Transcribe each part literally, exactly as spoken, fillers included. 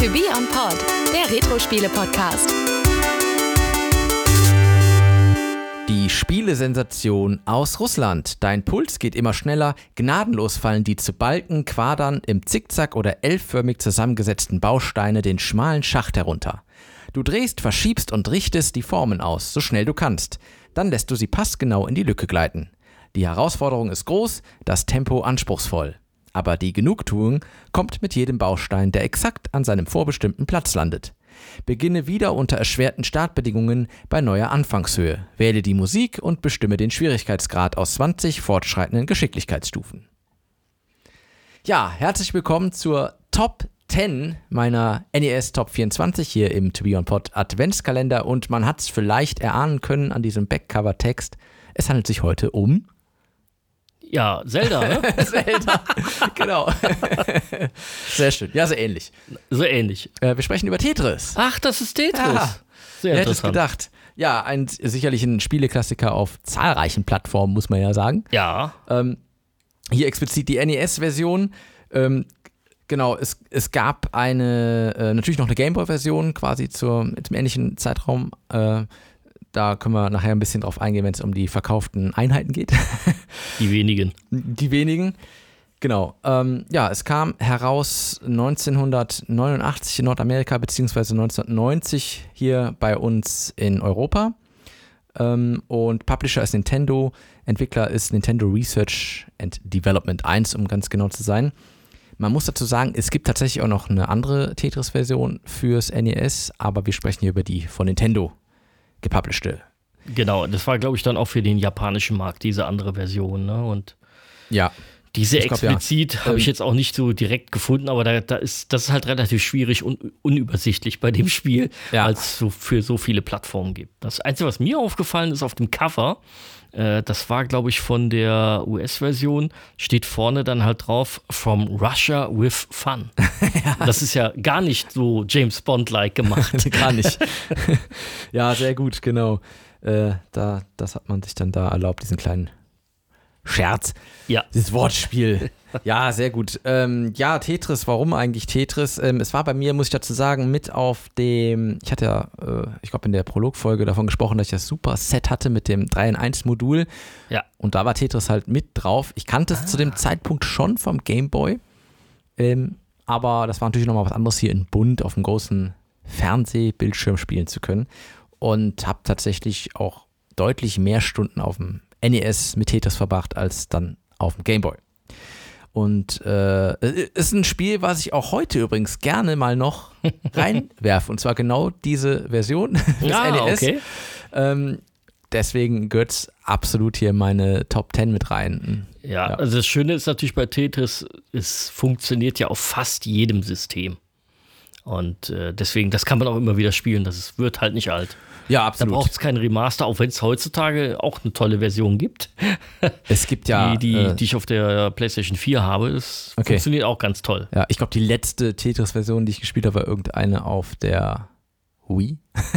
To Be On Pod, der Retro-Spiele-Podcast. Die Spielesensation aus Russland. Dein Puls geht immer schneller, gnadenlos fallen die zu Balken, Quadern, im Zickzack oder L-förmig zusammengesetzten Bausteine den schmalen Schacht herunter. Du drehst, verschiebst und richtest die Formen aus, so schnell du kannst. Dann lässt du sie passgenau in die Lücke gleiten. Die Herausforderung ist groß, das Tempo anspruchsvoll. Aber die Genugtuung kommt mit jedem Baustein, der exakt an seinem vorbestimmten Platz landet. Beginne wieder unter erschwerten Startbedingungen bei neuer Anfangshöhe. Wähle die Musik und bestimme den Schwierigkeitsgrad aus zwanzig fortschreitenden Geschicklichkeitsstufen. Ja, herzlich willkommen zur Top zehn meiner N E S Top vierundzwanzig hier im To Be On Pod Adventskalender und man hat es vielleicht erahnen können an diesem Backcover-Text. Es handelt sich heute um Ja, Zelda, ne? Zelda, genau. Sehr schön. Ja, so ähnlich. So ähnlich. Äh, wir sprechen über Tetris. Ach, das ist Tetris. Ja, Sehr wer hätte es interessant. gedacht? Ja, ein, sicherlich ein Spieleklassiker auf zahlreichen Plattformen, muss man ja sagen. Ja. Ähm, hier explizit die N E S-Version. Ähm, genau, es, es gab eine, äh, natürlich noch eine Gameboy-Version, quasi zur, zum ähnlichen Zeitraum. Äh, Da können wir nachher ein bisschen drauf eingehen, wenn es um die verkauften Einheiten geht. Die wenigen. Die wenigen. Genau. Ähm, ja, es kam heraus neunzehnhundertneunundachtzig in Nordamerika beziehungsweise neunzehnhundertneunzig hier bei uns in Europa. Ähm, und Publisher ist Nintendo, Entwickler ist Nintendo Research and Development eins, um ganz genau zu sein. Man muss dazu sagen, es gibt tatsächlich auch noch eine andere Tetris-Version fürs N E S, aber wir sprechen hier über die von Nintendo gepublishte. Genau, das war, glaube ich, dann auch für den japanischen Markt, diese andere Version. Ne? Und Ja. diese Ich glaub, explizit ja. habe ich Ähm, jetzt auch nicht so direkt gefunden, aber da, da ist, das ist halt relativ schwierig und unübersichtlich bei dem Spiel, Ja. weil es so für so viele Plattformen gibt. Das Einzige, was mir aufgefallen ist auf dem Cover, äh, das war, glaube ich, von der U S-Version, steht vorne dann halt drauf, From Russia with Fun. Ja. Das ist ja gar nicht so James Bond-like gemacht. Gar nicht. Ja, sehr gut, genau. Äh, da, das hat man sich dann da erlaubt, diesen kleinen Scherz. Ja. Dieses Wortspiel. Ja, sehr gut. Ähm, ja, Tetris, warum eigentlich Tetris? Ähm, es war bei mir, muss ich dazu sagen, mit auf dem, ich hatte ja, äh, ich glaube in der Prologfolge davon gesprochen, dass ich das Super-Set hatte mit dem drei in eins Modul. Ja. Und da war Tetris halt mit drauf. Ich kannte es Ah. zu dem Zeitpunkt schon vom Game Boy. Ähm, aber das war natürlich nochmal was anderes, hier in bunt auf dem großen Fernsehbildschirm spielen zu können. Und habe tatsächlich auch deutlich mehr Stunden auf dem N E S mit Tetris verbracht als dann auf dem Game Boy. Und äh, es ist ein Spiel, was ich auch heute übrigens gerne mal noch reinwerfe. Und zwar genau diese Version des Ja, N E S. okay. Ähm, deswegen gehört es absolut hier in meine Top zehn mit rein. Ja, Ja. also das Schöne ist natürlich bei Tetris, es funktioniert ja auf fast jedem System. Und äh, deswegen, das kann man auch immer wieder spielen, das wird halt nicht alt. Ja, Da absolut. braucht es keinen Remaster, auch wenn es heutzutage auch eine tolle Version gibt, Es gibt ja, die, die, äh, die ich auf der PlayStation vier habe. Das Okay. funktioniert auch ganz toll. ja, ich glaube, die letzte Tetris-Version, die ich gespielt habe, war irgendeine auf der Wii.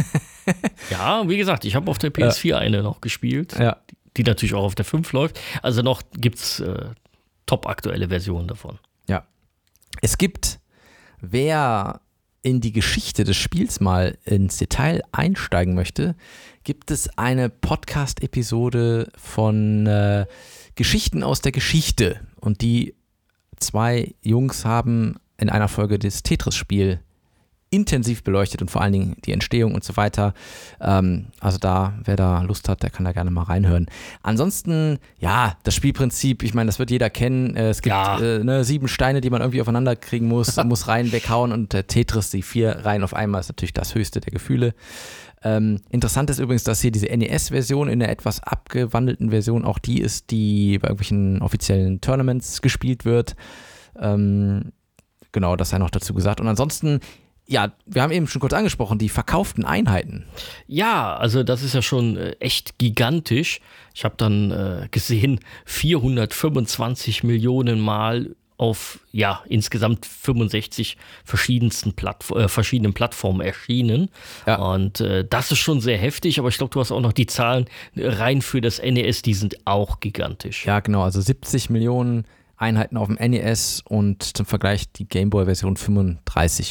Ja, wie gesagt, ich habe auf der P S vier eine noch gespielt, Ja. die natürlich auch auf der fünf läuft. Also noch gibt es äh, top aktuelle Versionen davon. Ja. Es gibt, wer in die Geschichte des Spiels mal ins Detail einsteigen möchte, gibt es eine Podcast-Episode von äh, Geschichten aus der Geschichte. Und die zwei Jungs haben in einer Folge das Tetris-Spiel intensiv beleuchtet und vor allen Dingen die Entstehung und so weiter. Ähm, also da, wer da Lust hat, der kann da gerne mal reinhören. Ansonsten, ja, das Spielprinzip, ich meine, das wird jeder kennen. Äh, es gibt Ja. äh, ne, sieben Steine, die man irgendwie aufeinander kriegen muss, muss rein, weghauen und der Tetris, die vier Reihen auf einmal, ist natürlich das höchste der Gefühle. Ähm, interessant ist übrigens, dass hier diese N E S-Version in der etwas abgewandelten Version auch die ist, die bei irgendwelchen offiziellen Tournaments gespielt wird. Ähm, genau, das sei noch dazu gesagt. Und ansonsten, ja, wir haben eben schon kurz angesprochen, die verkauften Einheiten. Ja, also das ist ja schon äh, echt gigantisch. Ich habe dann äh, gesehen, vierhundertfünfundzwanzig Millionen Mal auf ja insgesamt fünfundsechzig verschiedensten Plattf- äh, verschiedenen Plattformen erschienen. Ja. Und äh, das ist schon sehr heftig, aber ich glaube, du hast auch noch die Zahlen rein für das N E S, die sind auch gigantisch. Ja, genau, also siebzig Millionen Einheiten auf dem N E S und zum Vergleich die Gameboy-Version fünfunddreißig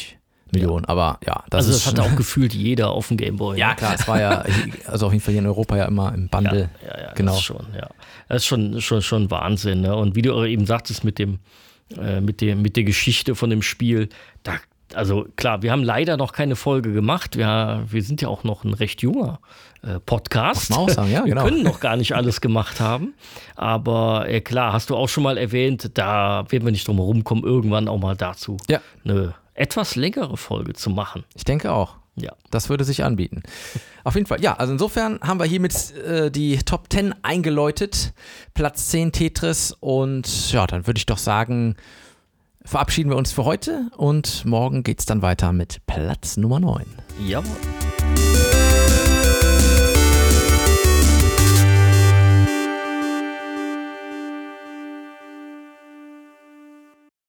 Millionen. Aber ja, das also ist das hatte auch gefühlt jeder auf dem Gameboy. Ja, klar, es war ja, also auf jeden Fall hier in Europa ja immer im Bundle. Ja, ja, ja genau. Das ist schon, ja. Das ist schon, schon, schon Wahnsinn. Ne? Und wie du eben sagtest mit dem, äh, mit dem, mit der Geschichte von dem Spiel, da, also klar, wir haben leider noch keine Folge gemacht. Wir, wir sind ja auch noch ein recht junger äh, Podcast. Muss man auch sagen, ja, genau. Wir können noch gar nicht alles gemacht haben. Aber äh, klar, hast du auch schon mal erwähnt, da werden wir nicht drum herum kommen, irgendwann auch mal dazu Ja. eine etwas längere Folge zu machen. Ich denke auch. Ja. Das würde sich anbieten. Auf jeden Fall, ja, also insofern haben wir hiermit äh, die Top zehn eingeläutet. Platz zehn Tetris und ja, dann würde ich doch sagen, verabschieden wir uns für heute und morgen geht es dann weiter mit Platz Nummer neun. Jawohl.